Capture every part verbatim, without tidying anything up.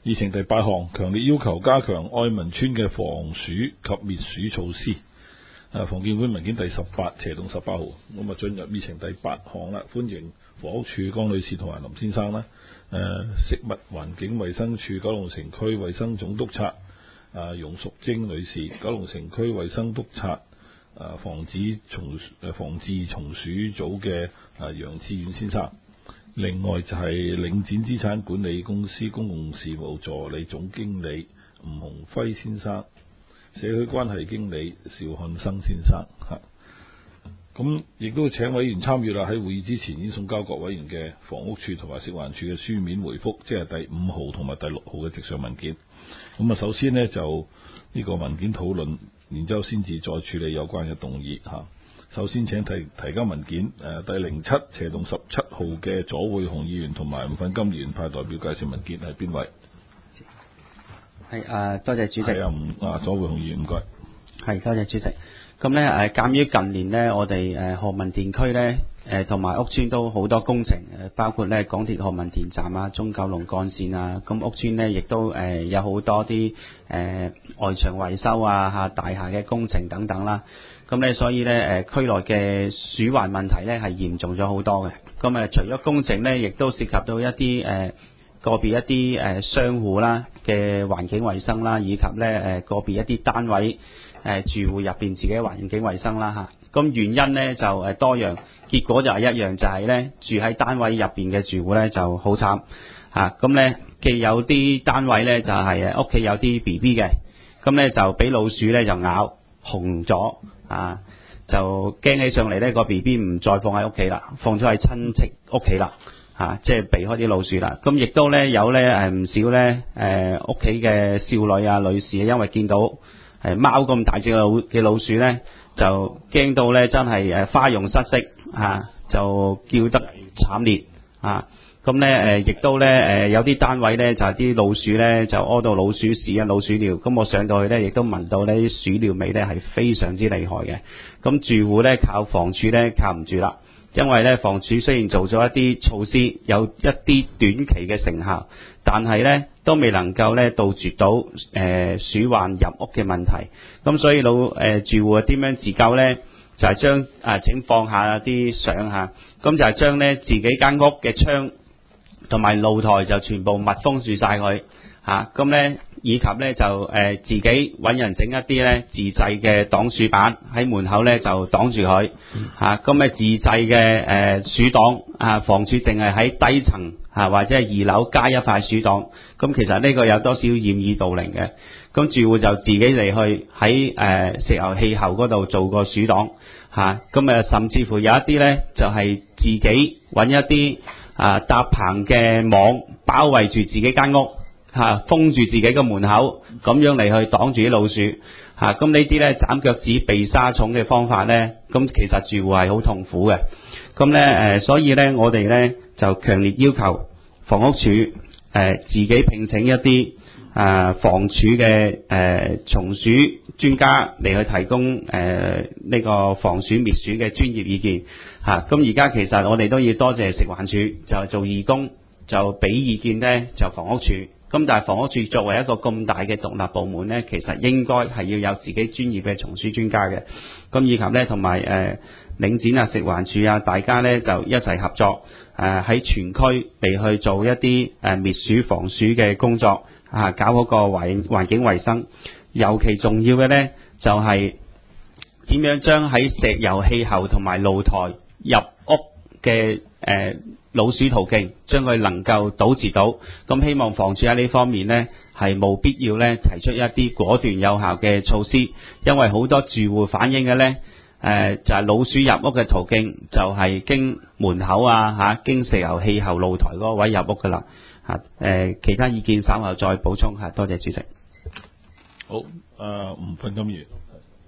議程第八項，強烈要求加強愛民村嘅防鼠及滅鼠措施。誒，房建會文件第十八斜洞十八號，咁啊進入議程第八項啦，歡迎房屋署江女士同埋林先生啦。誒，食物環境衛生署九龍城區衛生總督察啊容淑貞女士，九龍城區衛生督察啊防止蟲誒防治蟲鼠組嘅啊楊志遠先生。另外就係領展資產管理公司公共事務助理總經理吳鴻輝先生，社區關係經理邵漢生先生嚇。咁亦都請委員參與啦。喺會議之前已經送交各委員嘅房屋署同埋食環署嘅書面回覆，即係第五號同埋第六號嘅直上文件。咁啊，首先呢，就呢個文件討論，然之後先至再處理有關嘅動議嚇。首先請提提交文件，誒第零七斜洞十七號嘅左會雄議員同埋吳粉金議員派代表介紹文件係邊位？ 係誒、呃，多謝主席。 係啊，啊左會雄議員唔該。 係多謝主席。咁咧誒，鑑於近年咧，我哋誒何文田區咧誒同埋屋邨都好多工程，誒包括咧港鐵何文田站啊、中九龍幹線啊，咁屋邨咧亦都誒有好多啲誒、呃、外牆維修啊、嚇大廈嘅工程等等啦。咁咧所以咧誒區內嘅鼠患問題咧係嚴重咗好多嘅。咁誒除咗工程咧，亦都涉及到一啲誒、呃、個別一啲誒商戶啦嘅環境衛生啦，以及咧誒個別一啲單位。誒住戶入邊自己環境衛生啦嚇，咁原因咧就誒多樣，結果就係一樣，就係咧住喺單位入邊嘅住戶咧就好慘嚇，咁咧既有啲單位咧就係誒屋企有啲 B B 嘅，咁咧就俾老鼠咧就咬紅咗啊，就驚起上嚟咧個 B B 唔再放喺屋企啦，放咗喺親戚屋企啦嚇，即係避開啲老鼠啦。咁亦都咧有咧誒唔少咧誒屋企嘅少女啊女士，因為見到誒貓咁大隻嘅老嘅老鼠咧，就驚到咧真係誒花容失色啊，就叫得慘烈啊！咁咧誒亦都咧誒有啲單位咧就係啲老鼠咧就屙到老鼠屎啊、老鼠尿，咁我上到去咧亦都聞到呢啲鼠尿味咧係非常之厲害嘅。咁住戶咧靠房署咧靠唔住啦，因為咧房署雖然做咗一啲措施，有一啲短期嘅成效，但係咧都未能夠咧杜絕到誒、呃、鼠患入屋嘅問題。咁所以老誒、呃、住戶點樣自救咧？就係將啊請放下啲相嚇，咁就係將咧自己間屋嘅窗同埋露台就全部密封住晒佢嚇，咁、啊、咧以及咧就誒、呃、自己揾人整一啲咧自製嘅擋鼠板喺門口咧就擋住佢嚇，咁咧、嗯啊、自製嘅誒、呃、鼠擋啊，房署淨係喺低層啊或者係二樓加一塊鼠擋，咁、啊、其實呢個有多少掩耳盜鈴嘅，咁住戶就自己嚟去喺誒、呃、石油氣喉嗰度做個鼠擋嚇，咁啊甚至乎有一啲咧就係、是、自己揾一啲啊搭棚嘅網包圍住自己間屋嚇、啊，封住自己嘅門口，咁樣嚟去擋住啲老鼠嚇。咁、啊、呢啲咧斬腳趾避沙蟲嘅方法咧，咁其實住戶係好痛苦嘅。咁咧誒，所以咧我哋咧就強烈要求房屋署誒、呃、自己聘請一啲啊房署嘅誒蟲鼠專家嚟去提供誒呢、呃這個防鼠滅鼠嘅專業意見嚇。咁而家其實我哋都要多謝食環署，就做義工就俾意見咧，就房屋署。咁但係房屋署作為一個咁大嘅獨立部門咧，其實應該係要有自己專業嘅蟲鼠專家嘅。咁以及咧同埋誒領展啊、食環署啊，大家咧就一齊合作誒喺、呃、全區嚟去做一啲誒、呃、滅鼠防鼠嘅工作啊，搞嗰個環環境衛生。尤其重要嘅咧就係、是、點樣將喺石油氣喉同埋露台入屋嘅誒、呃老鼠途徑，將佢能夠堵截到，咁希望房署喺呢方面呢係冇必要呢提出一啲果斷有效嘅措施，因為好多住戶反映嘅呢，誒、呃、就係、是、老鼠入屋嘅途徑就係經門口啊嚇、啊，經石油氣喉露台嗰個位入屋噶啦嚇，誒其他意見稍後再補充嚇，多謝主席。 好，誒吳粉金議員，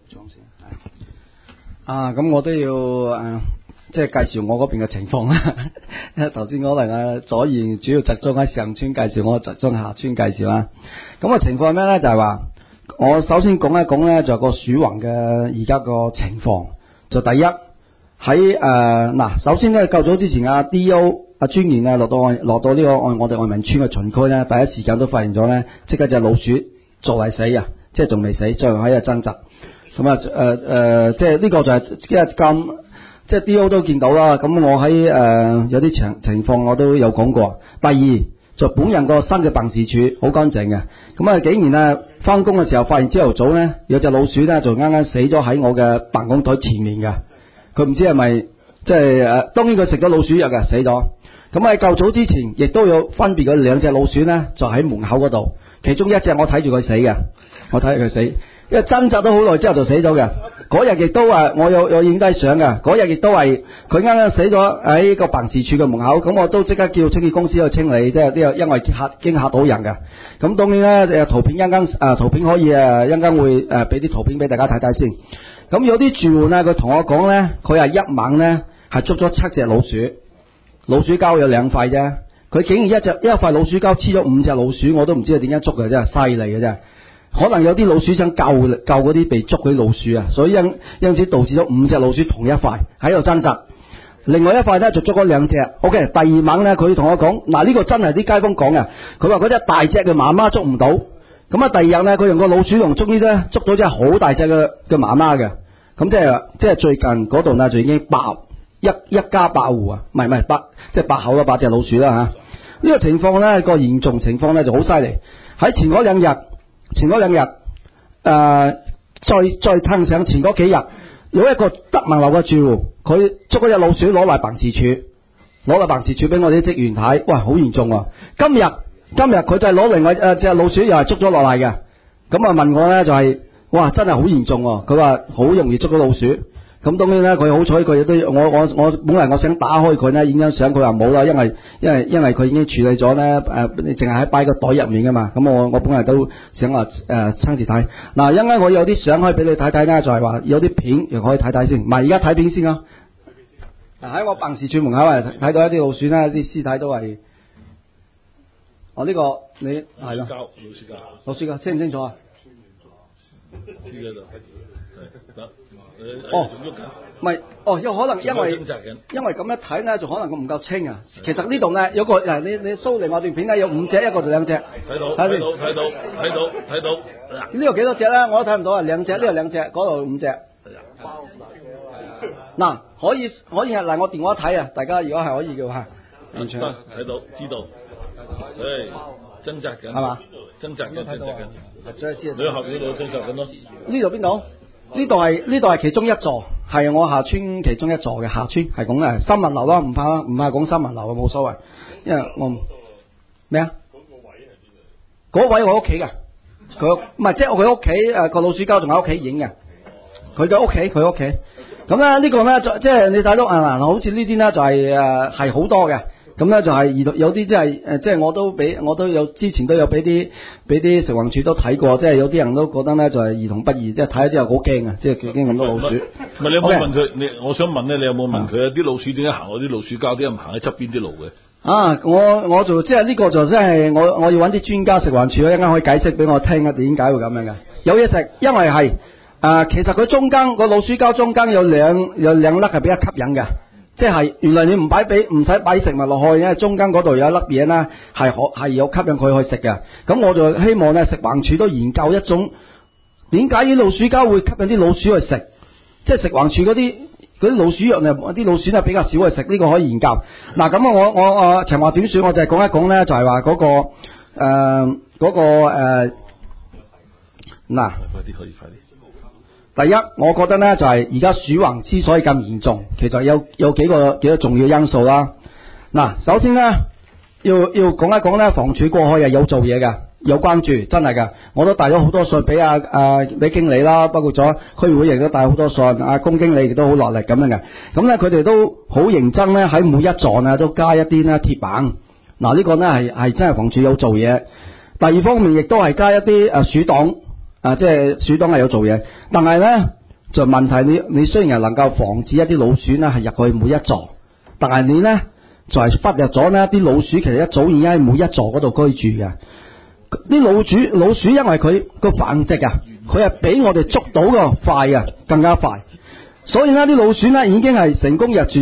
啊咁我都要誒。呃即係介紹我嗰邊嘅情況啦。頭先可能啊左賢主要集中喺上村介紹，我集中下村介紹啦。咁嘅情況係咩咧？就係、是、話我首先講一講咧，就係個鼠患嘅而家個情況。就第一喺誒嗱，首先咧較早之前啊 D O 阿專員啊落到愛落到呢個愛我哋愛民村嘅巡區咧，第一時間都發現咗咧，即刻隻老鼠仲係死啊，即係仲未死，仲喺度掙扎。咁啊誒誒，即係呢個就係即係咁，即係 D O 都見到啦。咁我喺誒、呃、有啲情情況我都有講過。第二就本人個新嘅辦事處好乾淨嘅，咁啊竟然啊翻工嘅時候發現朝頭早咧有隻老鼠咧就啱啱死咗喺我嘅辦公台前面嘅，佢唔知係咪即係誒，當然佢食咗老鼠藥嘅死咗。咁喺較早之前亦都有分別嘅兩隻老鼠咧就喺門口嗰度，其中一隻我睇住佢死嘅，我睇住佢死，因為掙扎咗好耐之後就死咗嘅。嗰日亦都啊，我有有影低相嘅。嗰日亦都係佢啱啱死咗喺個辦事處嘅門口，咁我都即刻叫清潔公司去清理，即係呢個因為嚇驚嚇到人嘅。咁當然咧，誒圖片一陣間誒圖片可以誒一陣間會誒俾啲圖片俾大家睇睇先。咁有啲住戶咧，佢同我講咧，佢係一晚咧係捉咗七隻老鼠，老鼠膠有兩塊啫，佢竟然一隻一塊老鼠膠黐咗五隻老鼠，我都唔知佢點樣捉嘅，真係犀利嘅啫。可能有啲老鼠想救救嗰啲被捉嗰啲老鼠啊，所以因因此導致咗五隻老鼠同一塊喺度掙扎。另外一塊咧就捉咗兩隻。OK， 第二晚咧佢同我講，嗱呢個真係啲街坊講嘅，佢話嗰隻大隻嘅媽媽捉唔到，咁啊第二日咧佢用個老鼠籠終於咧捉到隻好大隻嘅嘅媽媽嘅，咁即係即係最近嗰度呢就已經爆一一家八戶啊，唔係唔係八即係八口啦，八隻老鼠啦吓。呢、這個情況咧個嚴重情況咧就好犀利。喺前嗰兩日。前嗰兩日，誒、呃，再再褪上前嗰幾日，有一個德文樓嘅住戶，佢捉嗰隻老鼠攞嚟辦事處，攞嚟辦事處俾我哋啲職員睇，哇，好嚴重啊！今日今日佢就係攞另外誒隻老鼠又係捉咗落嚟嘅，咁啊問我咧就係、是，哇，真係好嚴重喎！佢話好容易捉到老鼠。咁當然咧，佢好彩，佢亦都我我我本來我想打開佢咧影張相，佢話冇啦，因為因為因為佢已經處理咗咧誒，你淨係喺擺個袋入面噶嘛。咁我我本來都想話誒親自睇。嗱，一陣間我有啲相可以俾你睇睇咧，就係、是、話有啲片又可以睇睇先。唔係而家睇片先啊。喺我辦事處門口啊，睇到一啲老鼠啦，啲屍體都係。哦，呢、這個你係咯。老鼠膠，老鼠膠，清唔清楚啊？知喺度，得。哦，唔係，哦，有可能因為因為咁樣睇咧，就可能佢唔夠清啊。其實呢度咧有個嗱，你你掃嚟我段片咧有五隻，一個就兩隻。睇到，睇到，睇到，睇到，睇到。呢度幾多隻咧？我都睇唔到啊，兩隻，呢度兩隻，嗰度五隻。嗱，可以可以係嗱，我電話睇啊，大家如果係可以嘅話，完全睇到知道。誒，掙扎緊係嘛？掙扎緊，掙扎緊。你後邊度掙扎緊咯？呢度邊度？呢度係呢度係其中一座，係我下村其中一座嘅下村，係講嘅新聞樓啦，唔怕啦，唔怕講新聞樓啊，冇所謂，因為我咩啊？嗰位我屋企噶，佢唔係即係我佢屋企誒個老鼠膠仲喺屋企影嘅，佢嘅屋企佢屋企，咁咧呢個咧即係你睇到啊嗱，好似呢啲咧就係誒係好多嘅。咁咧就係兒童有啲即係誒，即係我都俾我都有之前都有俾啲俾啲食環署都睇過，即係有啲人都覺得咧就係兒童不宜，即係睇咗之後好驚啊！即係驚咁多老鼠。唔係你有冇問佢？你我想問咧，你有冇問佢啊？啲老鼠點解行嗰啲老鼠膠，點解唔行喺側邊啲路嘅？啊！我我就即係呢個就真係我我要揾啲專家食環署一陣間可以解釋俾我聽啊，點解會咁樣嘅？有嘢食，因為係啊、呃，其實佢中間個老鼠膠中間有兩有兩粒係比較吸引嘅。即係原來你唔擺俾唔使擺食物落去，因為中間嗰度有一粒嘢咧係可係有吸引佢去食嘅。咁我就希望咧食環署都研究一種點解啲老鼠膠會吸引啲老鼠去食，即係食環署嗰啲嗰啲老鼠藥咧，啲老鼠咧比較少去食，呢、這個可以研究。嗱咁啊，我我我長話短說，我就係講一講咧，就係話嗰個誒嗰、呃那個誒嗱，快啲可以快啲。第一，我覺得咧就係而家鼠患之所以咁嚴重，其實有有幾個幾個重要因素啦。嗱，首先咧要要講一講咧，房署過去係有做嘢㗎，有關注，真係㗎。我都帶咗好多信俾啊啊俾經理啦，包括咗區議會亦都帶好多信，啊公經理亦都好落力咁樣嘅。咁咧佢哋都好認真咧，喺每一座啊都加一啲咧鐵板。嗱、這個、呢個咧係係真係房署有做嘢。第二方面亦都係加一啲誒鼠擋。啊，即係鼠黨係有做嘢，但係咧就問題你你雖然係能夠防止一啲老鼠咧係入去每一座，但係你咧就係、是、忽略咗呢啲老鼠其實一早已經喺每一座嗰度居住嘅。啲老鼠老鼠因為佢個繁殖啊，佢係比我哋捉到個快啊，更加快，所以呢啲老鼠咧已經係成功入住咗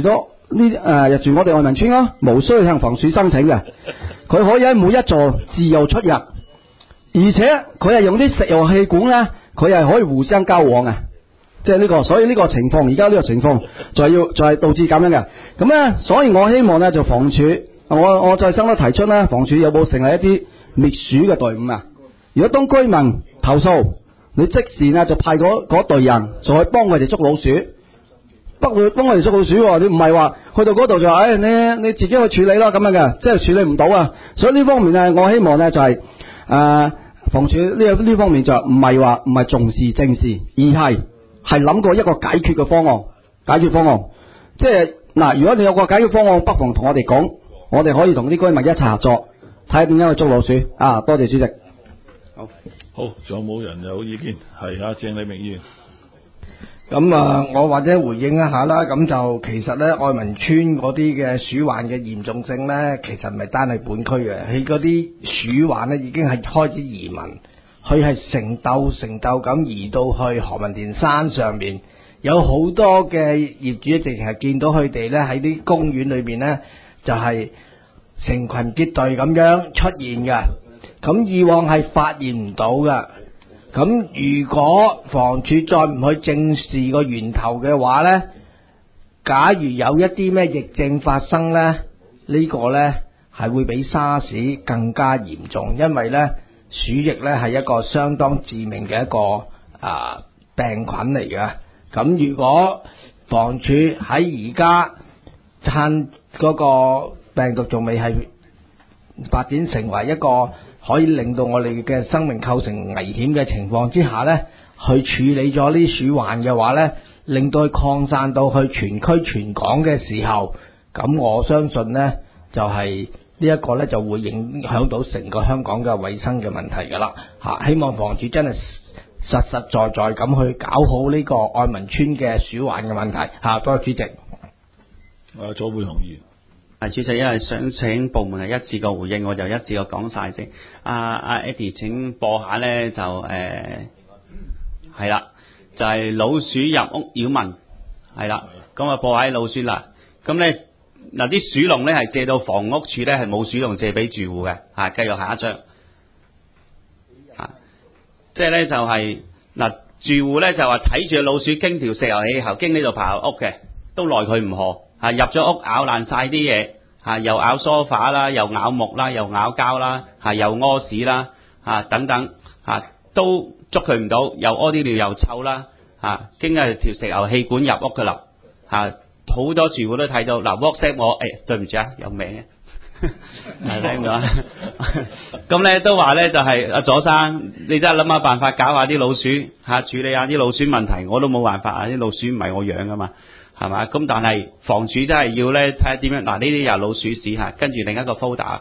呢誒入住我哋愛民村咯，無需向房署申請嘅，佢可以喺每一座自由出入，而且佢係用啲石油氣管咧，佢係可以互相交往嘅，即係呢個，所以呢個情況而家呢個情況就係要就係導致咁樣嘅，咁咧，所以我希望咧就房署，我我再生都提出咧，房署有冇成立一啲滅鼠嘅隊伍啊？如果當居民投訴，你即時啊就派嗰嗰隊人就去幫佢哋捉老鼠。不會幫我哋捉老鼠喎，你唔係話去到嗰度就話，誒、哎、你你自己去處理咯咁樣嘅，即係處理唔到啊。所以呢方面咧，我希望咧就係、是、誒、呃、房署呢呢方面就唔係話唔係重視正視，而係係諗過一個解決嘅方案，解決方案。即係嗱，如果你有個解決方案，不妨同我哋講，我哋可以同啲居民一齊合作，睇下點樣去捉老鼠啊。多謝主席。好， 好，仲有冇人有意見？係啊，鄭麗明議員。 咁啊，我或者回應一下啦。咁就其實咧，愛民村嗰啲嘅鼠患嘅嚴重性咧，其實唔係單係本區嘅，佢嗰啲鼠患咧已經係開始移民，佢係成竇成竇咁移到去何文田山上面，有好多嘅業主一直係見到佢哋咧喺啲公園裏邊咧，就係、是、成群結隊咁樣出現嘅。咁以往係發現唔到嘅。咁如果房署再唔去正視個源頭嘅話呢，假如有一啲咩疫症發生呢，呢、呢個呢係會比沙士更加嚴重，因為呢鼠疫呢係一個相當致命嘅一個啊病菌嚟嘅。咁如果房署喺而家趁嗰個病毒仲未係發展成為一個可以令到我哋嘅生命構成危險嘅情況之下呢，去處理咗呢鼠患嘅話呢，令到佢擴散到去全區全港嘅時候，咁我相信呢就係呢一個呢就會影響到成個香港嘅衛生嘅問題噶啦嚇。希望房署真係實實在在咁去搞好呢個愛民村嘅鼠患嘅問題嚇。多謝主席。 啊，左會同意。 啊，主席，因為想請部門係一致個回應，我就一致個講晒先。阿、啊、阿、啊、Eddie 請播下咧，就誒係啦，就係、是、老鼠入屋擾民，係啦，咁啊播下啲老鼠啦。咁咧嗱啲鼠籠咧係借到房屋處咧係冇鼠籠借俾住戶嘅，嚇，繼續下一張。嚇，即係咧就係、是、嗱住戶咧就話睇住老鼠經條石油氣喉經呢度爬入屋嘅，都奈佢唔何。啊！入咗屋咬爛晒啲嘢，嚇又咬梳化啦，又咬木啦，又咬膠啦，嚇又屙屎啦，嚇等等嚇都捉佢唔到，又屙啲尿又臭啦，嚇經係條石油氣管入屋噶啦，嚇好多住戶都睇到嗱 WhatsApp 我，誒對唔住啊，有名嘅，係聽到啊，咁咧都話咧就係阿左生，你真係諗下辦法搞下啲老鼠嚇，處理下啲老鼠問題，我都冇辦法啊，啲老鼠唔係我養噶嘛。係嘛？咁但係房署真係要咧睇下點樣嗱，呢啲又老鼠屎嚇，跟住另一個 folder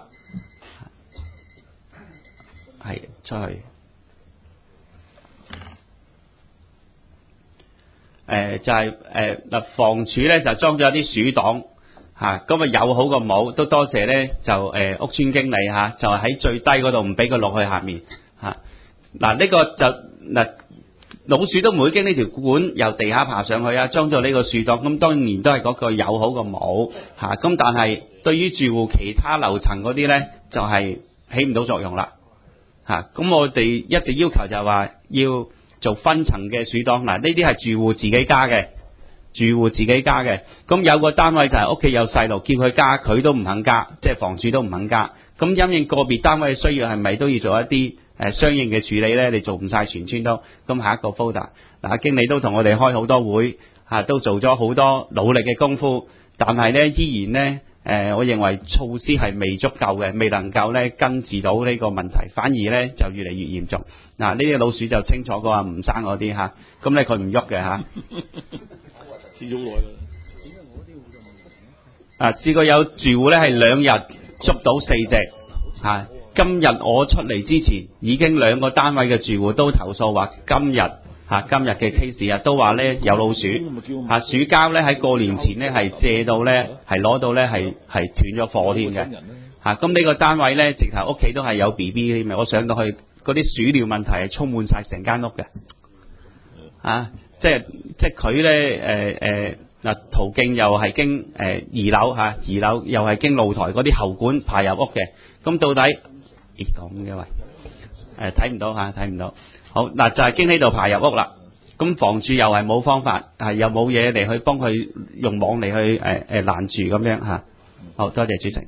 係出去。誒、呃、就係誒嗱，房署咧就裝咗啲鼠檔嚇，咁啊有好過冇，都多謝咧就誒、呃、屋邨經理嚇、啊，就喺最低嗰度唔俾佢落去下面嚇。嗱、啊、呢、呢個就嗱。老鼠都唔會經呢條管由地下爬上去啊，裝咗呢個樹檔，咁當然都係嗰個有好過冇嚇，咁但係對於住戶其他樓層嗰啲咧，就係起唔到作用啦嚇。咁我哋一直要求就係話要做分層嘅樹檔，嗱呢啲係住戶自己加嘅，住戶自己加嘅。咁有個單位就係屋企有細路，叫佢加，佢都唔肯加，即係房署都唔肯加。咁因應個別單位嘅需要，係咪都要做一啲誒相應嘅處理咧？你做唔晒全村都，咁下一個 folder 嗱，經理都同我哋開好多會嚇，都做咗好多努力嘅功夫，但係咧依然咧誒、呃，我認為措施係未足夠嘅，未能夠咧根治到呢個問題，反而咧就越嚟越嚴重。嗱，呢啲老鼠就清楚過話唔生嗰啲嚇，咁咧佢唔喐嘅嚇。試咗耐啦。啊，試過有住戶咧係兩日捉到四隻嚇、啊，今日我出嚟之前已經兩個單位嘅住戶都投訴話今日嚇、啊、今日嘅 case 啊都話咧有老鼠嚇、啊、鼠膠咧喺過年前咧係借到咧係攞到咧係係斷咗貨添嘅嚇，咁呢個單位咧直頭屋企都係有 B B 添嘅，我上到去嗰啲鼠尿問題係充滿晒成間屋嘅嚇，即係即係佢咧誒誒嗱，途徑又係經誒、呃、二樓嚇、啊，二樓又係經露台嗰啲喉管爬入屋嘅。咁到底咦咁嘅喂？誒睇唔到嚇，睇唔到。好嗱，就係、是、經呢度爬入屋啦。咁房署又係冇方法，係又冇嘢嚟去幫佢用網嚟去誒誒攔住咁樣嚇。好多謝主席。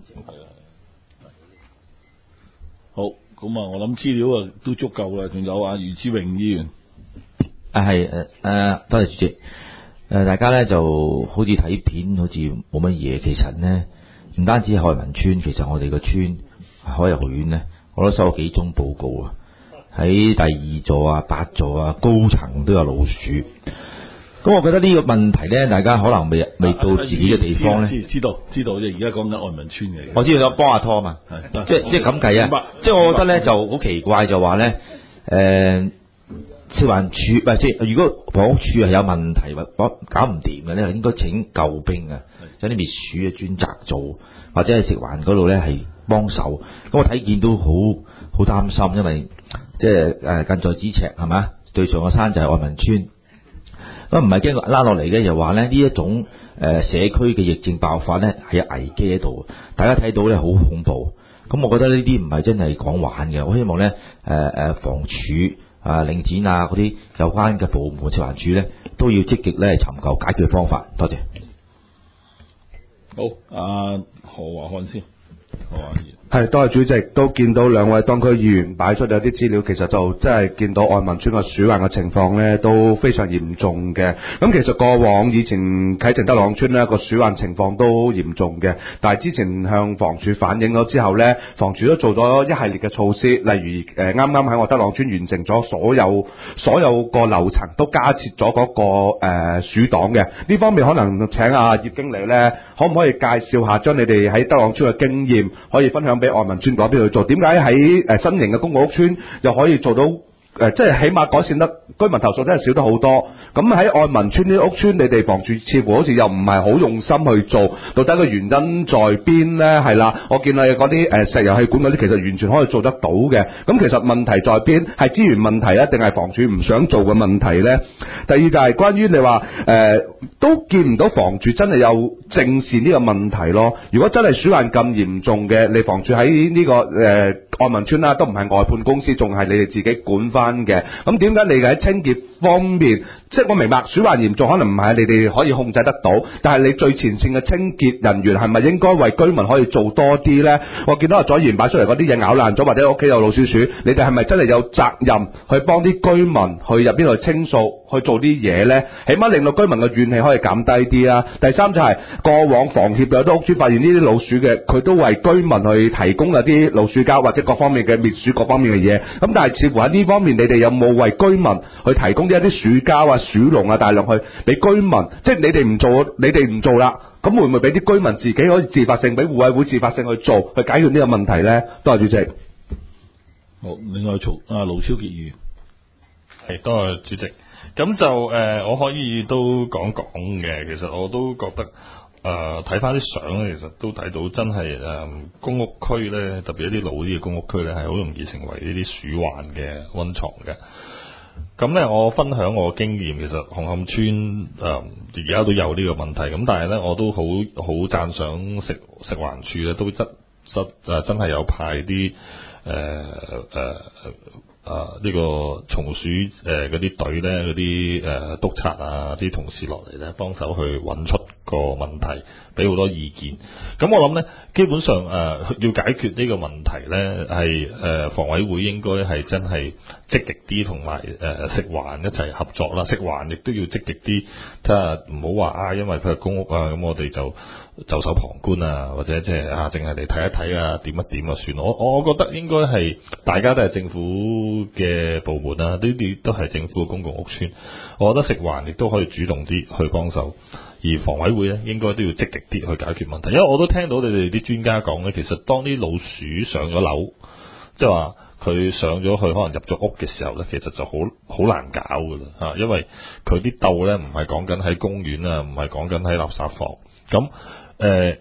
好，咁啊，我諗資料啊都足夠啦。仲有啊，余志榮議員。 啊係誒誒，多謝主席。誒、呃，大家咧就好似睇片，好似冇乜嘢。其實咧，唔單止係愛民村，其實我哋個村海逸學院咧，我都收咗幾宗報告啊。喺第二座啊、八座啊、高層都有老鼠。咁我覺得呢個問題咧，大家可能未未到自己嘅地方咧。 知道知道，即係而家講緊愛民村嘅。 我知道有幫下拖嘛，即係即係咁計啊。即係我覺得咧就好奇怪，就話咧誒，消環署唔係即係如果房屋署係有問題或搞唔掂嘅咧，應該請救兵啊，有啲滅鼠嘅專責做，或者係食環嗰度咧係幫手。咁我睇見都好好擔心，因為即係誒近在咫尺係嘛，對上個山就係愛民村。咁唔係驚拉落嚟嘅，又話咧呢一種誒、呃、社區嘅疫症爆發咧係有危機喺度，大家睇到咧好恐怖。咁我覺得呢啲唔係真係講玩嘅，我希望咧誒誒房署啊、領展啊嗰啲有關嘅部門、消環署咧都要積極咧尋求解決方法。多謝。 好，阿何華漢先，何華議員。 係，多謝主席。都見到兩位當區議員擺出有啲資料，其實就真係見到愛民村個鼠患嘅情況咧都非常嚴重嘅。咁其實過往以前啟晴德朗村呢個鼠患情況都嚴重嘅，但係之前向房署反映咗之後咧，房署都做咗一系列嘅措施，例如誒啱啱喺我德朗村完成咗所有所有個樓層都加設咗嗰個誒、呃、鼠檔嘅。呢方面可能請阿葉經理咧，可唔可以介紹下將你哋喺德朗村嘅經驗可以分享俾愛民村嗰邊去做？點解喺誒新型嘅公共屋邨又可以做到誒、呃，即係起碼改善得居民投訴真係少得好多？咁喺愛民村啲屋邨，你哋房署似乎好似又唔係好用心去做，到底個原因在邊呢？係啦，我見你嗰啲誒石油氣管嗰啲，其實完全可以做得到嘅。咁其實問題在邊？係資源問題啊，定係房署唔想做嘅問題呢？第二就係關於你話誒、呃，都見唔到房署真係有正視呢個問題咯。如果真係鼠患咁嚴重嘅，你房署喺呢、這個誒、呃、愛民村啦，都唔係外判公司，仲係你哋自己管翻嘅。咁點解你哋喺清潔方面，即係我明白鼠患嚴重，可能唔係你哋可以控制得到，但係你最前線嘅清潔人員係咪應該為居民可以做多啲呢？我見到阿左議員擺出嚟嗰啲嘢咬爛咗，或者屋企有老鼠鼠，你哋係咪真係有責任去幫啲居民去入邊去清掃，去做啲嘢呢？起碼令到居民嘅怨氣可以減低啲啊！第三就係、是、過往房協有啲屋邨發現呢啲老鼠嘅，佢都為居民去提供一啲老鼠膠或者各方面嘅滅鼠各方面嘅嘢。咁但係似乎喺呢方面，你哋有冇為居民去提供一啲鼠膠啊、鼠籠啊大量去俾居民？即係你哋唔做，你哋唔做啦，咁會唔會俾啲居民自己可以自發性，俾互委會自發性去做，去解決呢個問題呢？多謝主席。 好，另外曹阿盧超傑議員。 係，多謝主席。咁就誒、呃，我可以都講講嘅。其實我都覺得誒，睇翻啲相咧，其實都睇到真係誒、呃，公屋區咧，特別一啲老啲嘅公屋區咧，係好容易成為呢啲鼠患嘅溫床嘅。咁咧，我分享我嘅經驗，其實紅磡村誒而家都有呢個問題。咁但係咧，我都好好讚賞食食環署咧，都真真誒真係有派啲誒誒。呃呃啊！呢、這個松鼠誒嗰啲隊咧，嗰啲誒督察啊，啲同事落嚟咧，幫手去揾出個問題，俾好多意見。咁我諗咧，基本上誒、呃、要解決呢個問題咧，係誒、呃、房委會應該係真係積極啲，同埋誒食環一齊合作啦。食環亦都要積極啲，睇下唔好話啊，因為佢係公屋啊，咁我哋就袖手旁觀啊，或者即係啊，淨係嚟睇一睇啊，點一點啊算。我我覺得應該係大家都係政府嘅部門啊，呢啲都係政府嘅公共屋邨。我覺得食環亦都可以主動啲去幫手，而房委會咧應該都要積極啲去解決問題。因為我都聽到你哋啲專家講咧，其實當啲老鼠上咗樓，即係話佢上咗去可能入咗屋嘅時候咧，其實就好好難搞噶啦嚇，因為佢啲竇咧唔係講緊喺公園啊，唔係講緊喺垃圾房咁誒。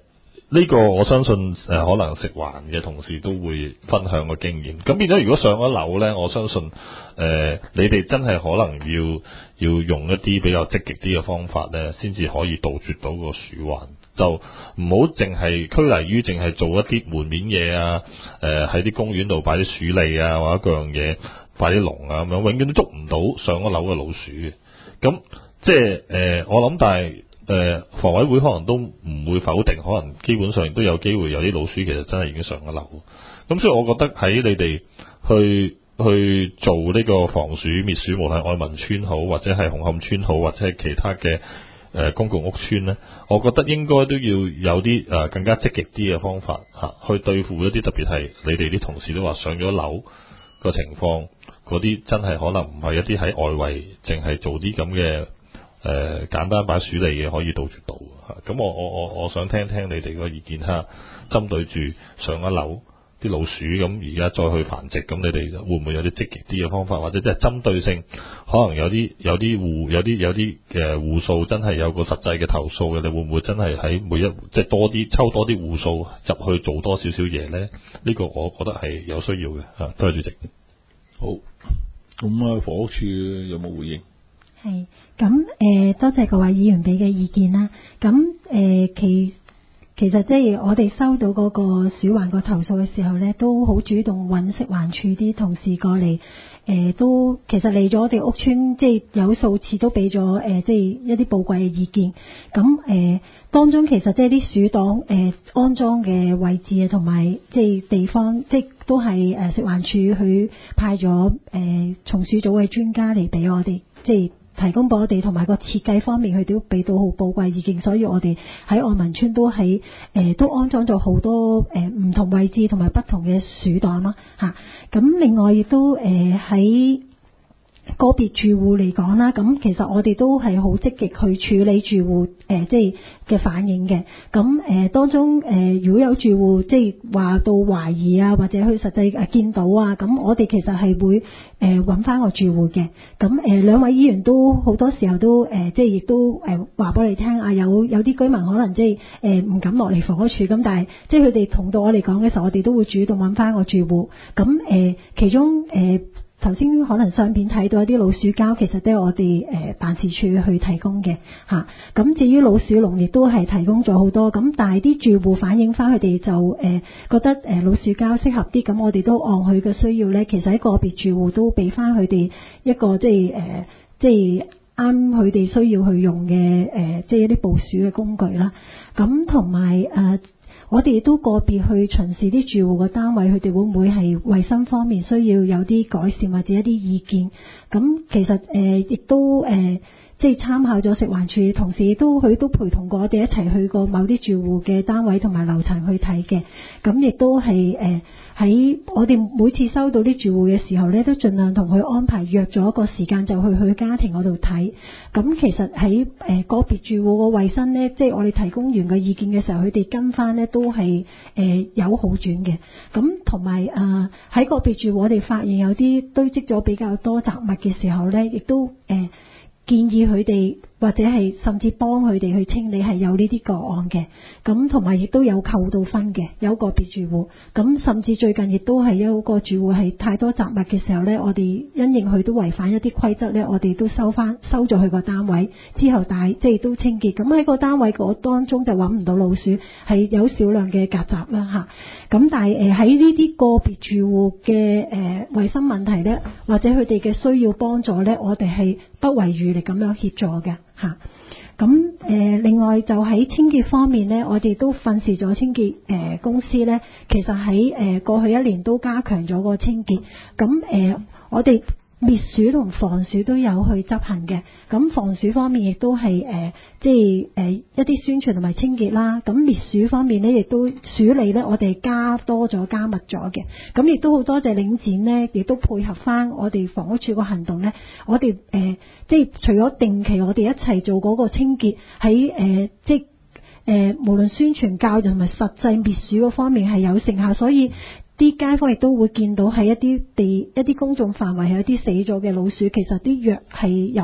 呢個我相信誒、呃、可能食環嘅同事都會分享個經驗。咁變咗，如果上咗樓呢，我相信誒、呃、你哋真係可能要要用一啲比較積極啲嘅方法呢，先至可以杜絕到個鼠患。就唔好淨係拘泥於淨係做一啲門面嘢啊，誒喺啲公園度擺啲鼠餌啊，或者各樣嘢擺啲籠啊咁樣，永遠都捉唔到上咗樓嘅老鼠嘅。咁即係誒、呃，我諗但係誒、呃、房委會可能都唔會否定，可能基本上都有機會有啲老鼠其實真係已經上咗樓。咁所以我覺得喺你哋去去做呢個防鼠滅鼠，無論愛民村好，或者係紅磡村好，或者係其他嘅誒、呃、公共屋邨呢，我覺得應該都要有啲誒、呃、更加積極啲嘅方法嚇、啊，去對付一啲特別係你哋啲同事都話上咗樓個情況，嗰啲真係可能唔係一啲喺外圍，淨係做啲咁嘅誒簡單擺鼠嚟嘅可以杜絕到嚇。咁、啊、我我我我想聽聽你哋個意見嚇，針對住上咗樓啲老鼠咁，而家再去繁殖，咁你哋會唔會有啲積極啲嘅方法，或者即係針對性，可能有啲有啲戶有啲有啲嘅戶數真係有個實際嘅投訴嘅，你會唔會真係喺每一即係多啲抽多啲戶數入去做多少少嘢咧？呢、呢個我覺得係有需要嘅嚇。多謝主席。 好，咁啊，房屋處有冇回應？ 係，咁誒、呃，多謝各位議員俾嘅意見啦。咁誒、呃，其其實即係我哋收到嗰個鼠患個投訴嘅時候咧，都好主動揾食環署啲同事過嚟，誒、呃、都其實嚟咗我哋屋邨，即係有數次都俾咗誒，即係一啲寶貴嘅意見。咁誒、呃、當中其實即係啲鼠檔誒、呃、安裝嘅位置啊，同埋即係地方，即係都係誒食環署去派咗誒、呃、松鼠組嘅專家嚟俾我哋，即係提供俾我哋，同埋個設計方面佢都俾到好寶貴意見，所以我哋喺愛民村都喺誒、呃、都安裝咗好多誒唔、呃、同位置同埋不同嘅鼠檔咯嚇。咁、啊、另外亦都誒喺、呃個別住戶嚟講啦，咁其實我哋都係好積極去處理住戶誒、呃，即係嘅反應嘅。咁誒、呃、當中誒、呃，如果有住戶即係話到懷疑啊，或者佢實際誒見到啊，咁我哋其實係會誒揾翻個住戶嘅。咁誒、呃、兩位議員都好多時候都誒、呃，即係亦都誒話俾你聽啊，有有啲居民可能即係誒唔敢落嚟房屋處，咁但係即係佢哋同到我哋講嘅時候，我哋都會主動揾翻個住戶。咁誒、呃、其中誒。呃頭先可能相片睇到一啲老鼠膠，其實都係我哋誒辦事處去提供嘅嚇。咁、啊、至於老鼠籠，亦都係提供咗好多。咁但係啲住戶反映翻，佢哋就誒、呃、覺得誒老鼠膠適合啲。咁我哋都按佢嘅需要咧，其實喺個別住戶都俾翻佢哋一個即係誒、呃、即係啱佢哋需要去用嘅誒、呃，即係一啲捕鼠嘅工具啦。咁同埋誒。我哋都個別去巡視啲住戶嘅單位，佢哋會唔會係衞生方面需要有啲改善或者一啲意見？咁其實誒亦、呃、都誒、呃、即係參考咗食環署，同時亦都佢都陪同過我哋一齊去過某啲住戶嘅單位同埋樓層去睇嘅。咁亦都係誒喺我哋每次收到啲住戶嘅時候咧，都盡量同佢安排約咗一個時間，就去佢家庭嗰度睇。咁其實喺誒個別住戶個衞生咧，即係我哋提供完個意見嘅時候，佢哋跟翻咧都係誒有好轉嘅。咁同埋啊喺個別住戶，我哋發現有啲堆積咗比較多雜物嘅時候咧，亦都誒、呃、建議佢哋或者係甚至幫佢哋去清理，係有呢啲個案嘅。咁同埋亦都有扣到分嘅，有個別住戶。咁甚至最近亦都係有個住戶係太多雜物嘅時候咧，我哋因應佢都違反一啲規則咧，我哋都收翻收咗佢個單位之後帶即係都清潔。咁喺個單位嗰當中就揾唔到老鼠，係有少量嘅曱甴啦嚇。咁但係誒喺呢啲個別住戶嘅誒衞生問題咧，或者佢哋嘅需要幫助咧，我哋係不遺餘力咁樣協助嘅嚇。咁誒、呃，另外就喺清潔方面咧，我哋都訓示咗清潔誒、呃、公司咧，其實喺誒、呃、過去一年都加強咗個清潔。咁誒、呃，我哋滅鼠同防鼠都有去執行嘅。咁防鼠方面亦都係誒、呃，即係誒、呃、一啲宣傳同埋清潔啦。咁滅鼠方面咧，亦都鼠嚟咧，我哋加多咗、加密咗嘅。咁亦都好多謝領展咧，亦都配合翻我哋房屋署個行動咧。我哋誒、呃、即係除咗定期我哋一齊做嗰個清潔，喺誒、呃、即係誒、呃、無論宣傳教育同埋實際滅鼠嗰方面係有成效，所以啲街坊亦都會見到喺一啲地一啲公眾範圍係有啲死咗嘅老鼠，其實啲藥係有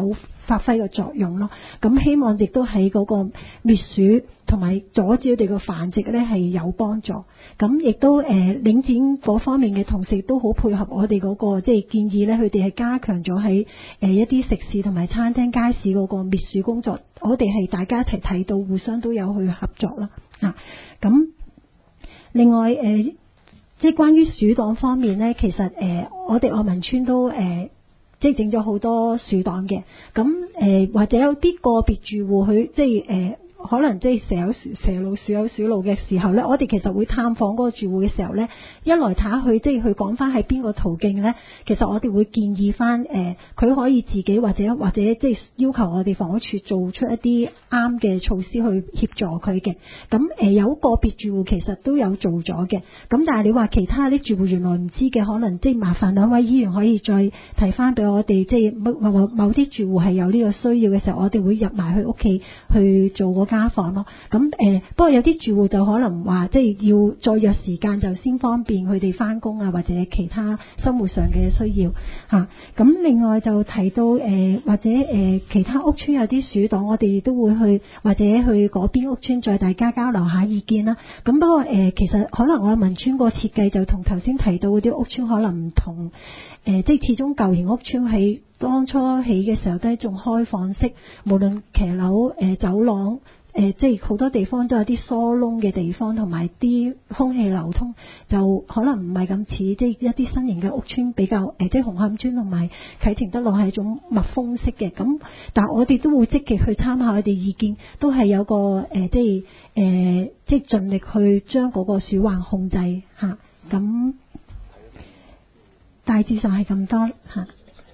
發揮個作用咯。咁希望亦都喺嗰個滅鼠同埋阻止佢哋個繁殖咧係有幫助。咁亦都誒、呃、領展嗰方面嘅同事都好配合我哋嗰、那個即係建議咧，佢哋係加強咗喺誒一啲食肆同埋餐廳街市嗰個滅鼠工作。我哋係大家一齊睇到，互相都有去合作啦。啊，咁另外誒、呃，即係關於鼠檔方面咧，其實誒、呃、我哋愛民村都誒、呃、即係整咗好多鼠檔嘅。咁誒、呃、或者有啲個別住戶佢即係誒。呃可能即係蛇有蛇路鼠有鼠路嘅時候呢，我哋其實會探訪嗰個住戶嘅時候呢，一來睇下佢即係佢講翻喺邊個途徑呢，其實我哋會建議翻誒，佢、呃、可以自己或者或者即係要求我哋房屋處做出一啲啱嘅措施去協助佢嘅。咁誒、呃、有個別住戶其實都有做咗嘅，咁但係你話其他啲住戶原來唔知嘅，可能即係麻煩兩位議員可以再提翻俾我哋，即係某某某啲住戶係有呢個需要嘅時候，我哋會入埋去屋企去做嗰家訪咯。咁誒、呃，不過有啲住戶就可能話，即係要再約時間就先方便佢哋翻工啊，或者其他生活上嘅需要嚇。咁、啊、另外就提到誒、呃，或者誒、呃、其他屋邨有啲鼠檔，我哋都會去或者去嗰邊屋邨再大家交流下意見啦。咁不過誒、呃，其實可能我民村個設計就同頭先提到嗰啲屋邨可能唔同。誒、呃，即係始終舊型屋邨喺當初起嘅時候都係仲開放式，無論騎樓、誒、呃、走廊。誒、呃，即係好多地方都有啲疏窿嘅地方，同埋啲空氣流通，就可能唔係咁似即係一啲新型嘅屋邨比較誒、呃，即係紅磡邨同埋啟晴德路係一種密封式嘅。咁，但係我哋都會積極去參考佢哋意見，都係有個誒、呃，即係誒、呃，即係盡力去將嗰個鼠患控制嚇。咁、啊、大致上係咁多嚇。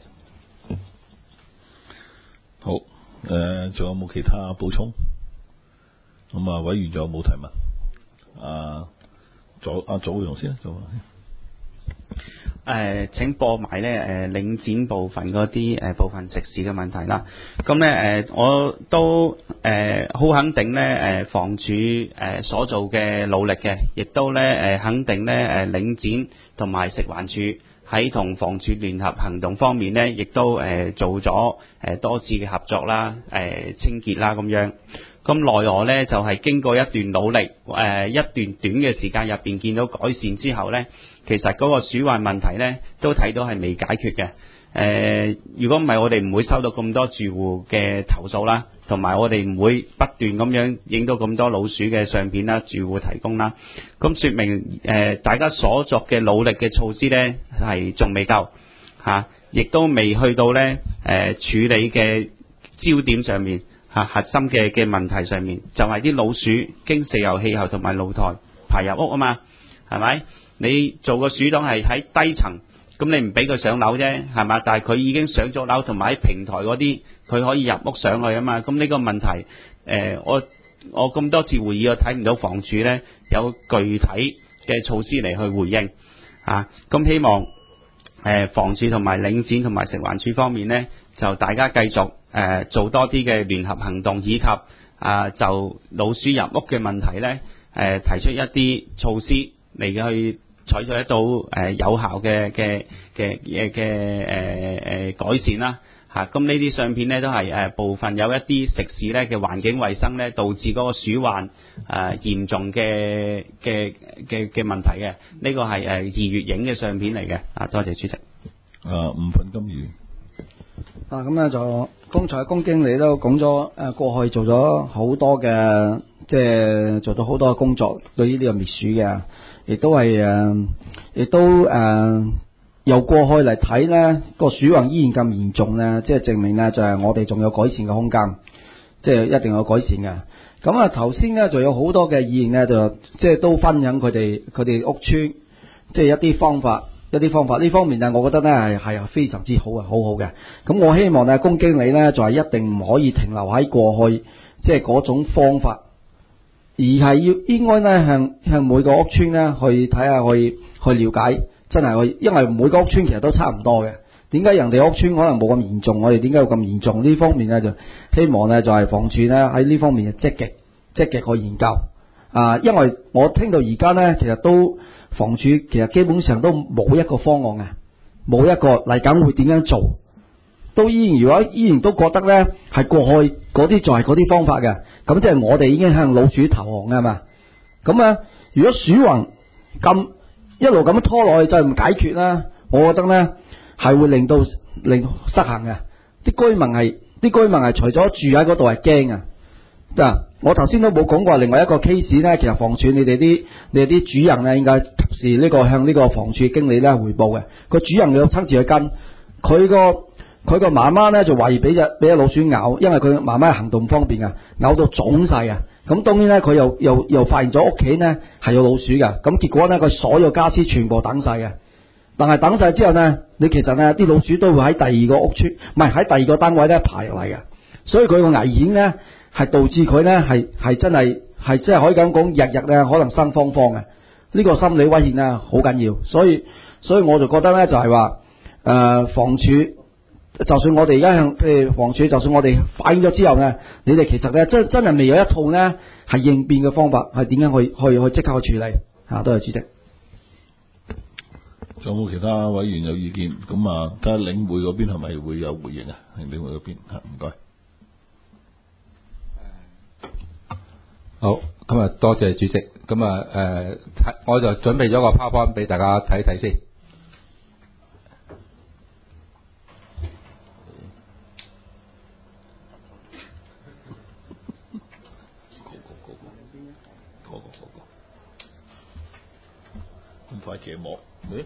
好，誒、呃，仲有冇其他補充？咁啊，委員仲有冇提問？啊，左阿左榮先，左榮先。 誒、呃、請播埋咧誒領展部分嗰啲誒部分食肆嘅問題啦。咁咧誒我都誒好、呃、肯定咧誒、呃、房署誒、呃、所做嘅努力嘅，亦都咧誒、呃、肯定咧誒、呃、領展同埋食環署喺同房署聯合行動方面咧，亦都誒、呃、做咗誒、呃、多次嘅合作啦，誒、呃、清潔啦咁樣。咁奈何咧就係、是、經過一段努力，誒、呃、一段短嘅時間入邊見到改善之後咧，其實嗰個鼠患問題咧都睇到係未解決嘅。誒、呃，如果唔係我哋唔會收到咁多住戶嘅投訴啦，同埋我哋唔會不斷咁樣影到咁多老鼠嘅相片啦，住戶提供啦。咁説明誒、呃、大家所作嘅努力嘅措施咧係仲未夠嚇，亦、啊、都未去到咧誒、呃、處理嘅焦點上面。嚇、啊、核心嘅嘅問題上面，就係、是、啲老鼠經石油氣喉同埋露台排入屋啊嘛，係咪？你做個鼠檔係喺低層，咁你唔俾佢上樓啫，係嘛？但係佢已經上咗樓，同埋喺平台嗰啲，佢可以入屋上去啊嘛。咁呢個問題，誒、呃，我我咁多次會議，我睇唔到房署咧有具體嘅措施嚟去回應啊。咁希望誒、呃、房署同埋領展同埋食環署方面咧，就大家繼續。誒、呃、做多啲嘅聯合行動，以及啊、呃、就老鼠入屋嘅問題咧，誒、呃、提出一啲措施嚟去採取得到誒、呃、有效嘅嘅嘅嘅嘅誒誒改善啦嚇。咁呢啲相片咧都係誒、呃、部分有一啲食肆咧嘅環境衛生咧導致嗰個鼠患誒、呃、嚴重嘅嘅嘅嘅問題嘅。呢、這個係誒二月影嘅相片嚟嘅。啊，多謝主席。 啊，五分金魚。 啊，咁咧就剛才龔經理都講咗，誒過去做咗好多嘅，即係做咗好多嘅工作，對於呢個滅鼠嘅，亦都係誒，亦都誒由過去嚟睇咧，個鼠患依然咁嚴重咧，即係證明咧就係我哋仲有改善嘅空間，即係一定有改善嘅。咁啊頭先咧就有好多嘅議員咧就即係都分享佢哋佢哋屋邨即係一啲方法。一啲方法呢方面咧，我覺得咧係係非常之好嘅，好好嘅。咁我希望咧，龔經理咧就係一定唔可以停留喺過去，即係嗰種方法，而係要應該咧向向每個屋邨咧去睇下，去去了解，真係去，因為每個屋邨其實都差唔多嘅。點解人哋屋邨可能冇咁嚴重，我哋點解會咁嚴重？呢方面咧就希望咧就係房署咧喺呢方面就積極積極去研究啊，因為我聽到而家咧其實都。房署其實基本上都冇一個方案嘅，冇一個嚟緊會點樣做， 都依然如果依然都覺得咧係過去嗰啲就係嗰啲方法嘅，咁即係我哋已經向老鼠投降㗎嘛。咁啊，如果鼠患咁一路咁拖落去就唔解決啦，我覺得咧係會令到令失衡嘅。啲居民係啲居民係除咗住喺嗰度係驚啊！嗱，我頭先都冇講過另外一個 case 咧，其實房署你哋啲你哋啲主任咧應該及時呢個向呢個房署經理咧匯報嘅。個主任要親自去跟，佢個佢個媽媽咧就懷疑俾隻俾隻老鼠咬，因為佢媽媽行動唔方便啊，咬到腫晒啊！咁當然咧佢又又又發現咗屋企咧係有老鼠嘅，咁結果咧佢所有家私全部等晒嘅。但係等晒之後呢，你其實呢啲老鼠都會喺第二個屋邨，唔係喺第二個單位咧爬入嚟嘅，所以佢個危險呢係導致佢呢係係真係係真係可以咁講，日日呢可能生慌慌嘅，呢個心理威脅呢好緊要，所以所以我就覺得呢就係話誒房署，就算我哋而家向譬如房署，就算我哋反映咗之後呢，你哋其實呢真真係未有一套呢係應變嘅方法，係點樣去去去即刻去處理嚇？多謝主席。 仲有冇其他委員有意見？咁啊，睇下領會嗰邊係咪會有回應啊？領會嗰邊嚇，唔該。 好，今日多謝主席。咁啊誒，我就準備咗個 PowerPoint 俾大家睇睇先。 咁快揭幕？誒？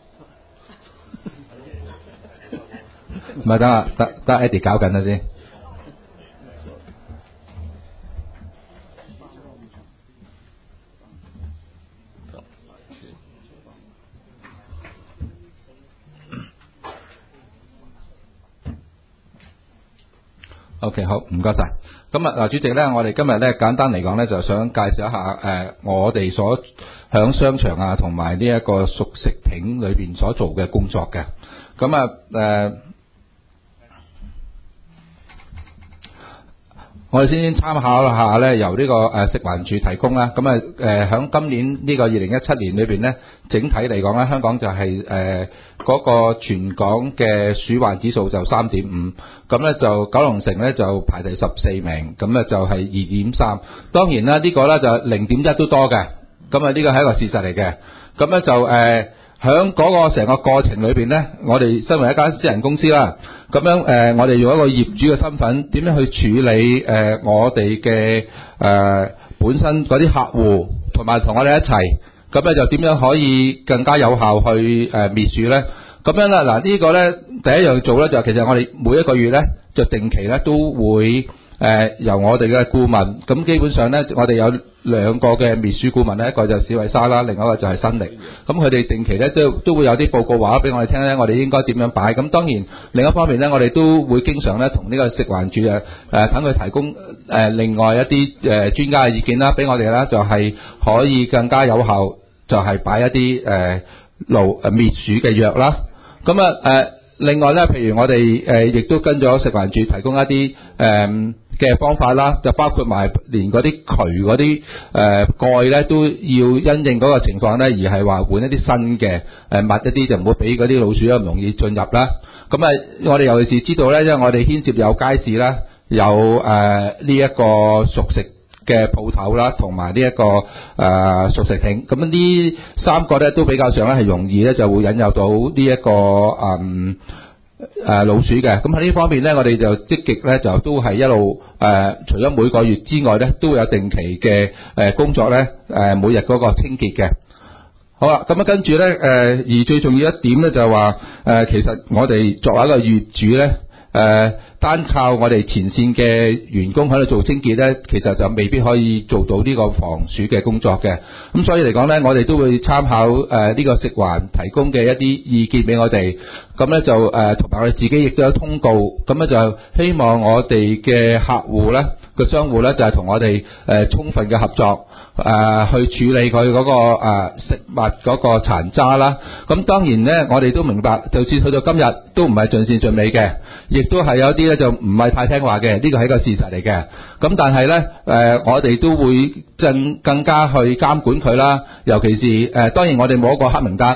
唔係，等啊，得得 Eddie 搞緊啦先。OK， 好，唔該晒。咁啊，嗱，主席咧，我哋今日咧簡單嚟講咧，就想介紹一下誒、呃，我哋所響商場啊，同埋呢一個熟食亭裏邊所做嘅工作嘅。咁啊誒。我哋先參考下咧，由呢個誒食環署提供啦。咁啊誒，響今年呢個二零一七年裏邊咧，整體嚟講咧，香港就係誒嗰個全港嘅鼠患指數就三點五，咁咧就九龍城咧就排第十四名，咁咧就係二點三。當然啦，呢個咧就零點一都多嘅，咁啊呢個係一個事實嚟嘅。咁咧就誒響嗰個成個過程裏邊咧，我哋身為一間私人公司啦。咁樣誒、呃，我哋用一個業主嘅身份，點樣去處理誒、呃、我哋嘅誒本身嗰啲客戶，同埋同我哋一齊，咁咧就點樣可以更加有效去誒、呃、滅鼠咧？咁樣啦，嗱、這個、呢個咧第一樣做咧就係、其實我哋每一個月咧就定期咧都會誒、呃、由我哋嘅顧問，咁基本上咧我哋有兩個嘅滅鼠顧問咧，一個就係史維沙啦，另外一個就係新力。咁佢哋定期咧都都會有啲報告話俾我哋聽咧，我哋應該點樣擺。咁當然另一方面咧，我哋都會經常咧同呢個食環署誒誒等佢提供誒、呃、另外一啲誒專家嘅意見啦，俾我哋啦，就係可以更加有效，就係擺一啲誒爐誒滅鼠嘅藥啦。咁啊誒另外咧，譬如我哋誒亦都跟咗食環署提供一啲誒。呃嘅方法啦，就包括埋連嗰啲渠嗰啲誒蓋咧，都要因應嗰個情況咧，而係話換一啲新嘅誒密一啲，就唔好俾嗰啲老鼠咁容易進入啦。咁啊，我哋尤其是知道咧，因為我哋牽涉有街市啦，有誒呢一個熟食嘅鋪頭啦，同埋呢一個誒、呃、熟食亭。咁呢三個咧都比較上咧係容易咧就會引誘到呢、這、一個嗯。誒、呃、老鼠嘅，咁喺呢方面咧，我哋就積極咧，就都係一路誒、呃，除咗每個月之外咧，都會有定期嘅誒、呃、工作咧，誒、呃、每日嗰個清潔嘅。好啦，咁啊跟住咧誒，而最重要一點咧就係話誒，其實我哋作為一個業主咧，誒、呃、單靠我哋前線嘅員工喺度做清潔咧，其實就未必可以做到呢個防鼠嘅工作嘅。咁所以嚟講咧，我哋都會參考誒呢、呃這個食環提供嘅一啲意見俾我哋。咁咧就誒同埋我哋自己亦都有通告，咁咧就希望我哋嘅客戶咧個商戶咧就係、是、同我哋誒、呃、充分嘅合作，誒、呃、去處理佢嗰、那個、呃、食物嗰個殘渣啦。咁當然咧，我哋都明白，就算去到今日都唔係盡善盡美嘅，亦都係有啲咧就唔係太聽話嘅，呢個係一個事實嚟嘅。咁但係咧誒，我哋都會更更加去監管佢啦。尤其是誒、呃，當然我哋冇一個黑名單。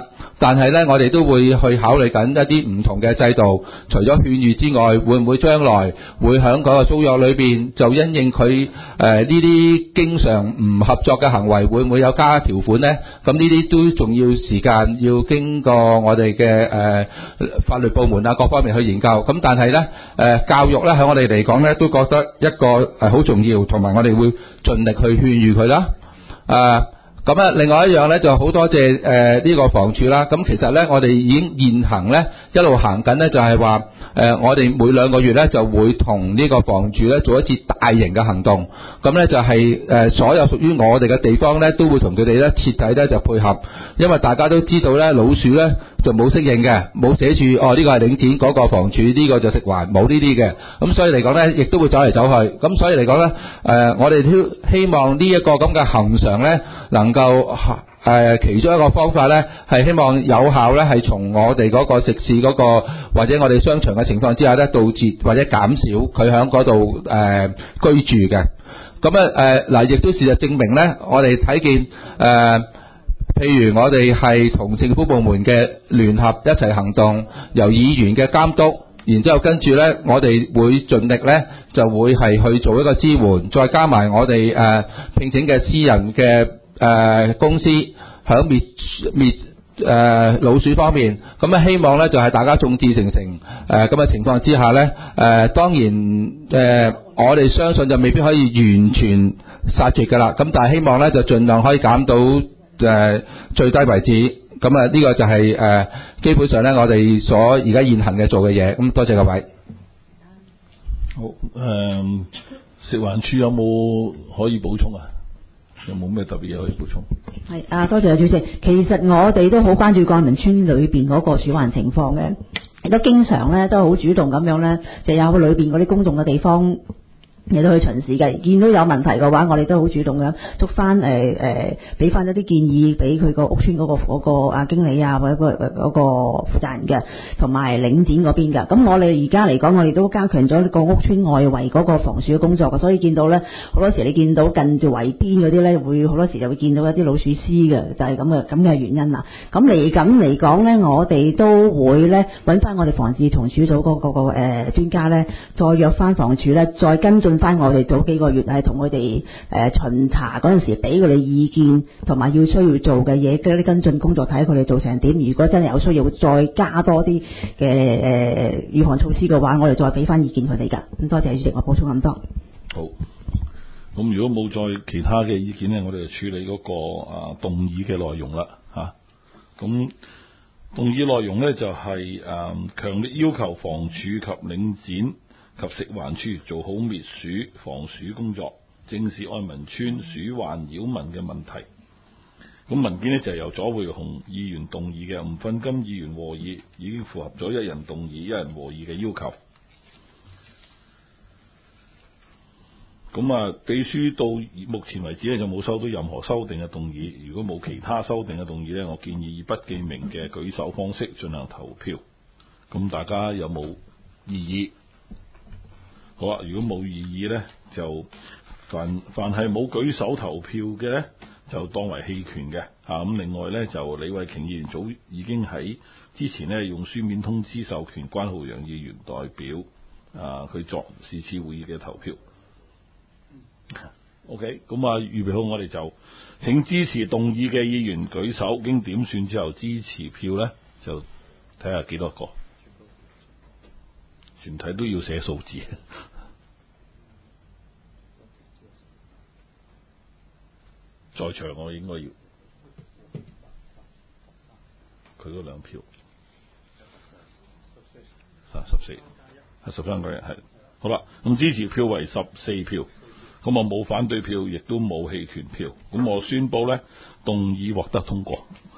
但係呢，我哋都會去考慮緊一啲唔同嘅制度，除咗勸喻之外，會唔會將來會喺嗰個租約裏邊就因應佢誒呢啲經常唔合作嘅行為，會唔會有加條款呢？咁呢啲都仲要時間，要經過我哋嘅誒法律部門啊各方面去研究。咁但係呢，誒、呃、教育呢，喺我哋嚟講呢，都覺得一個誒好重要，同埋我哋會盡力去勸喻佢啦。誒、呃。咁啊，另外一樣咧就好多謝誒呢個房署啦。咁其實咧，我哋已經現行咧一路行緊咧，就係話誒我哋每兩個月咧就會同呢個房署咧做一次大型嘅行動。咁咧就係誒所有屬於我哋嘅地方咧，都會同佢哋咧徹底咧就配合。因為大家都知道咧，老鼠咧就冇適應嘅，冇寫住哦呢個係領展，嗰個房署，呢個就食環，冇呢啲嘅。咁所以嚟講咧，亦都會走嚟走去。咁所以嚟講咧，誒我哋都希望呢一個咁嘅恆常咧能夠誒、呃、其中一個方法咧，係希望有效咧，係從我哋嗰個食肆嗰、嗰個或者我哋商場嘅情況之下咧，杜絕或者減少佢喺嗰度誒居住嘅。咁啊誒嗱，亦都事實證明咧，我哋睇見誒、呃，譬如我哋係同政府部門嘅聯合一齊行動，由議員嘅監督，然之後跟住咧，我哋會盡力咧，就會係去做一個支援，再加埋我哋誒、呃、聘請嘅私人嘅。誒、呃、公司喺滅滅誒、呃、老鼠方面，咁啊希望咧就係、是、大家眾志成城誒咁嘅情況之下咧，誒、呃、當然誒、呃、我哋相信就未必可以完全殺絕㗎啦，咁但係希望咧就盡量可以減到誒、呃、最低為止，咁啊呢個就係、是、誒、呃、基本上咧我哋所而家現行嘅做嘅嘢，咁多謝各位。 好誒、呃，食環署有冇可以補充啊？有冇咩特別嘢可以補充？ 係啊，多謝主席。其實我哋都好關注愛民村裏邊嗰個鼠患情況嘅，亦都經常咧都好主動咁樣咧，就有裏邊嗰啲公眾嘅地方，亦都去巡視嘅。見到有問題嘅話，我哋都好主動咁捉翻誒誒，俾翻一啲建議俾佢個屋村嗰、嗰個嗰、嗰個啊經理啊，或者、嗰個嗰、嗰個負責人嘅，同埋領展嗰邊嘅。咁我哋而家嚟講，我哋都加強咗個屋村外圍嗰個防鼠嘅工作嘅，所以見到咧好多時你見到近住圍邊嗰啲咧，會好多時就會見到一啲老鼠屍嘅，就係咁嘅咁嘅原因啦。咁嚟緊嚟講咧，我哋都會咧揾翻我哋防治蟲鼠組嗰、嗰個、嗰個誒、呃、專家咧，再約翻房署咧，再跟進翻我哋早幾個月係同佢哋誒巡查嗰陣時，俾佢哋意見同埋要需要做嘅嘢，嗰啲跟進工作，睇佢哋做成點。如果真係有需要再加多啲嘅誒預防措施嘅話，我哋再俾翻意見佢哋㗎。咁多謝主席，我補充咁多。 好。咁如果冇再其他嘅意見咧，我哋就處理嗰、那個啊動議嘅內容啦嚇。咁、啊、動議內容咧就係、是、誒、啊、強烈要求房署及領展及食環署做好滅鼠防鼠工作，正視愛民村鼠患擾民嘅問題。咁文件呢就係由左會雄議員動議嘅，吳訓金議員和議，已經符合咗一人動議一人和議嘅要求。咁啊，秘書到目前為止咧就冇收到任何修訂嘅動議。如果冇其他修訂嘅動議呢，我建議以不記名嘅舉手方式進行投票。咁大家有冇異議？好啊，如果冇異議呢，就凡凡係冇舉手投票嘅呢，就當為棄權嘅嚇。咁、啊、另外呢，就李慧瓊議員早已經喺之前呢用書面通知授權關浩洋議員代表啊佢作是次會議嘅投票。OK， 咁啊預備好，我哋就請支持動議嘅議員舉手，經點算之後支持票呢，就睇下幾多個。全體都要寫數字。在場我應該要佢嗰兩票，啊十四，係十三個人係。好啦，咁支持票為十四票，咁啊冇反對票，亦都冇棄權票，咁我宣佈呢，動議獲得通過。